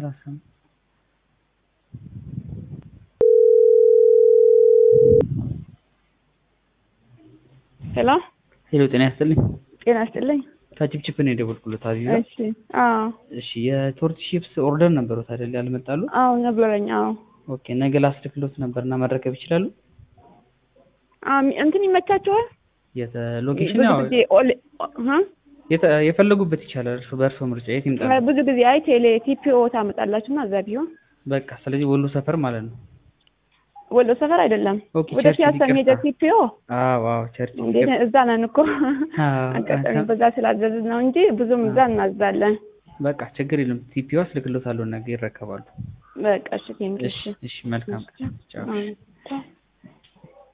30 ሄሎ ሄሎ ጤና ይስጥልኝ ጤና ይስጥልኝ ታጅብቺፕ ነው የደወልኩለት አዚዛ እሺ አዎ እሺ የቶርት ሺፕስ ኦርደር ነበሩት አይደል ያልመጣሉ አዎ ነበረኝ አዎ ኦኬ ነገ ላስልክሎት ነበርና መረከብ ይችላሉ እንትን ይመቻቸዋል ሎኬሽን ያው የፈለጉበት ይቻላል እርሱ በእርሱ ምርጫ የት ይምጣሉ ብዙ ጊዜ አይ ቴሌ ቲፒኦ ታመጣላችሁና እዛ ቢሆን በቃ ስለዚህ ወሎ ሰፈር ማለት ነው ወሎ ሰፈር አይደለም ወደ ፒያሳ ሜዳ ቲፒኦ አዎ አዎ ቸርች እዛ ነን እኮ አጋጣሚ በዛ ስላዘዝን ነው እንጂ ብዙም እዛ እናዛለን በቃ ችግር የለም ቲፒኦ አስልክሎታለሁ ነገ ይረከባሉ በቃ እሺ ቴንክ እሺ መልካም ቻው